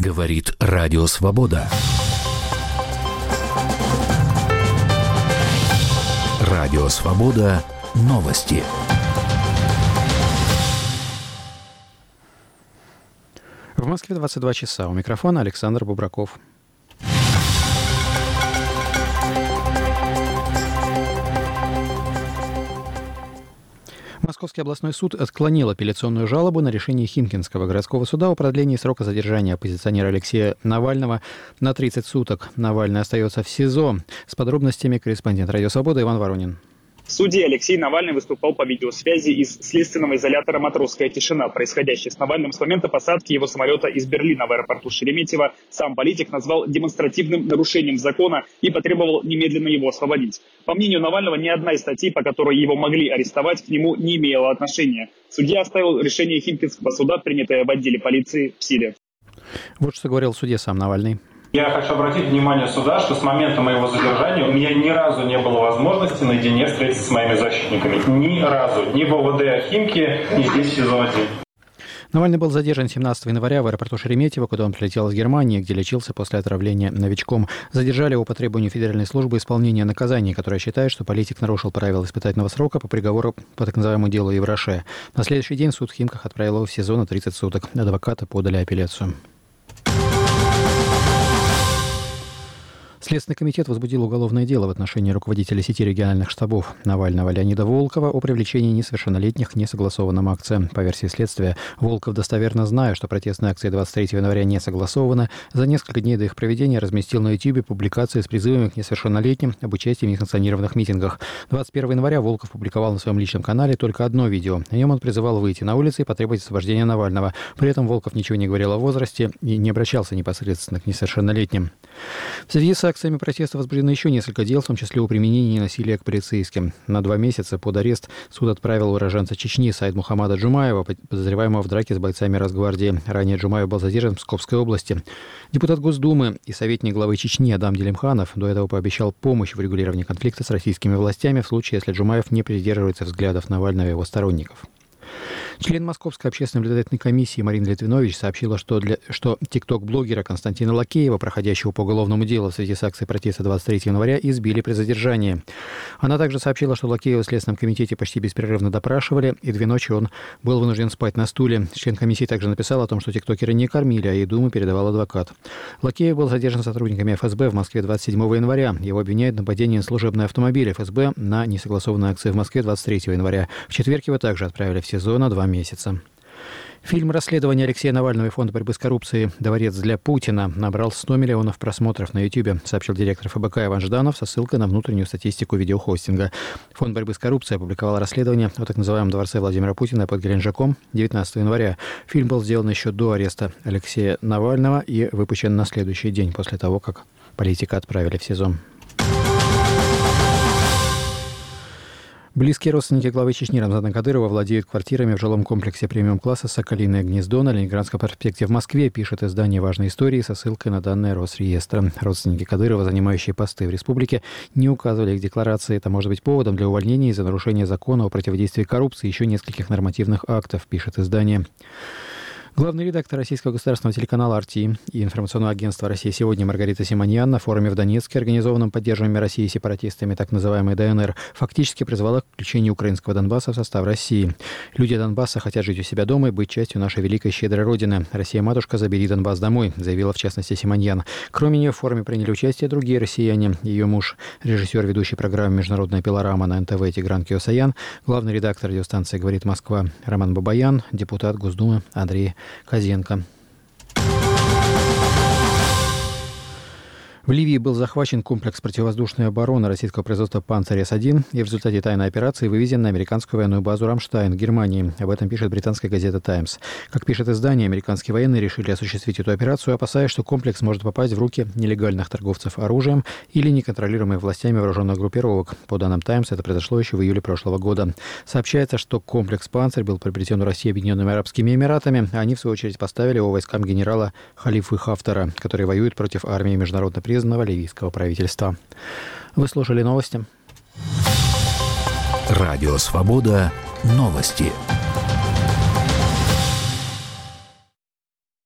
Говорит Радио Свобода. Радио Свобода. Новости. В Москве 22 часа. У микрофона Александр Бубраков. Московский областной суд отклонил апелляционную жалобу на решение Химкинского городского суда о продлении срока задержания оппозиционера Алексея Навального на 30 суток. Навальный остается в СИЗО. С подробностями корреспондент Радио Свобода Иван Воронин. В суде Алексей Навальный выступал по видеосвязи из следственного изолятора «Матросская тишина». Происходящее с Навальным с момента посадки его самолета из Берлина в аэропорту Шереметьево сам политик назвал демонстративным нарушением закона и потребовал немедленно его освободить. По мнению Навального, ни одна из статей, по которой его могли арестовать, к нему не имела отношения. Судья оставил решение Химкинского суда, принятое в отделе полиции, в силе. Вот что говорил в суде сам Навальный. Я хочу обратить внимание суда, что с момента моего задержания у меня ни разу не было возможности наедине встретиться с моими защитниками. Ни разу. Ни в ОВД Химки, ни здесь в СИЗО-1. Навальный был задержан 17 января в аэропорту Шереметьево, куда он прилетел из Германии, где лечился после отравления новичком. Задержали его по требованию Федеральной службы исполнения наказаний, которая считает, что политик нарушил правила испытательного срока по приговору по так называемому делу Евраше. На следующий день суд в Химках отправил его в СИЗО на 30 суток. Адвокаты подали апелляцию. Следственный комитет возбудил уголовное дело в отношении руководителя сети региональных штабов Навального Леонида Волкова о привлечении несовершеннолетних к несогласованным акциям. По версии следствия, Волков, достоверно зная, что протестные акции 23 января не согласованы, за несколько дней до их проведения разместил на YouTube публикации с призывами к несовершеннолетним об участии в несанкционированных митингах. 21 января Волков публиковал на своем личном канале только одно видео. На нем он призывал выйти на улицы и потребовать освобождения Навального. При этом Волков ничего не говорил о возрасте и не обращался непосредственно к несовершеннолетним. В связи с акциями протеста возбуждено еще несколько дел, в том числе о применении насилия к полицейским. На 2 месяца под арест суд отправил уроженца Чечни Саид Мухаммада Джумаева, подозреваемого в драке с бойцами Росгвардии. Ранее Джумаев был задержан в Псковской области. Депутат Госдумы и советник главы Чечни Адам Делимханов до этого пообещал помощь в регулировании конфликта с российскими властями в случае, если Джумаев не придерживается взглядов Навального и его сторонников. Член Московской общественной наблюдательной комиссии Марина Литвинович сообщила, что тикток-блогера Константина Лакеева, проходящего по уголовному делу в связи с акцией протеста 23 января, избили при задержании. Она также сообщила, что Лакеева в Следственном комитете почти беспрерывно допрашивали, и 2 ночи он был вынужден спать на стуле. Член комиссии также написал о том, что тиктокера не кормили, а еду ему передавал адвокат. Лакеев был задержан сотрудниками ФСБ в Москве 27 января. Его обвиняют в нападении на служебный автомобиль ФСБ на несогласованную акцию в Москве 23 января. В четверг его также отправили в СИЗО на 2 месяца. Фильм «Расследование Алексея Навального» и Фонда борьбы с коррупцией «Дворец для Путина» набрал 100 миллионов просмотров на YouTube, сообщил директор ФБК Иван Жданов со ссылкой на внутреннюю статистику видеохостинга. Фонд борьбы с коррупцией опубликовал расследование о так называемом дворце Владимира Путина под Геленджиком 19 января. Фильм был сделан еще до ареста Алексея Навального и выпущен на следующий день после того, как политика отправили в СИЗО. Близкие родственники главы Чечни Рамзана Кадырова владеют квартирами в жилом комплексе премиум-класса «Соколиное гнездо» на Ленинградском проспекте в Москве, пишет издание «Важные истории» со ссылкой на данные Росреестра. Родственники Кадырова, занимающие посты в республике, не указывали их декларации. Это может быть поводом для увольнения из-за нарушения закона о противодействии коррупции и еще нескольких нормативных актов, пишет издание. Главный редактор российского государственного телеканала «RT» и информационного агентства «Россия сегодня» Маргарита Симоньян на форуме в Донецке, организованном поддерживаемыми Россией сепаратистами, так называемой ДНР, фактически призвала к включению украинского Донбасса в состав России. Люди Донбасса хотят жить у себя дома и быть частью нашей великой щедрой родины. «Россия-матушка, забери Донбасс домой», заявила в частности Симоньян. Кроме нее в форуме приняли участие другие россияне. Ее муж, режиссер ведущей программы «Международная пилорама» на НТВ Тигран Киосаян, главный редактор радиостанции «Говорит Москва» Роман Бабаян, депутат Госдумы Андрей Козенко. В Ливии был захвачен комплекс противовоздушной обороны российского производства «Панцирь-С-1» и в результате тайной операции вывезен на американскую военную базу «Рамштайн» в Германии. Об этом пишет британская газета «Таймс». Как пишет издание, американские военные решили осуществить эту операцию, опасаясь, что комплекс может попасть в руки нелегальных торговцев оружием или неконтролируемых властями вооруженных группировок. По данным «Таймс», это произошло еще в июле прошлого года. Сообщается, что комплекс «Панцирь» был приобретен у России Объединенными Арабскими Эмиратами, а они, в свою очередь, поставили его войскам генерала Халифы Хафтара, который воюет против армии международно признанного ливийского правительства. Вы слушали новости. Радио Свобода. Новости.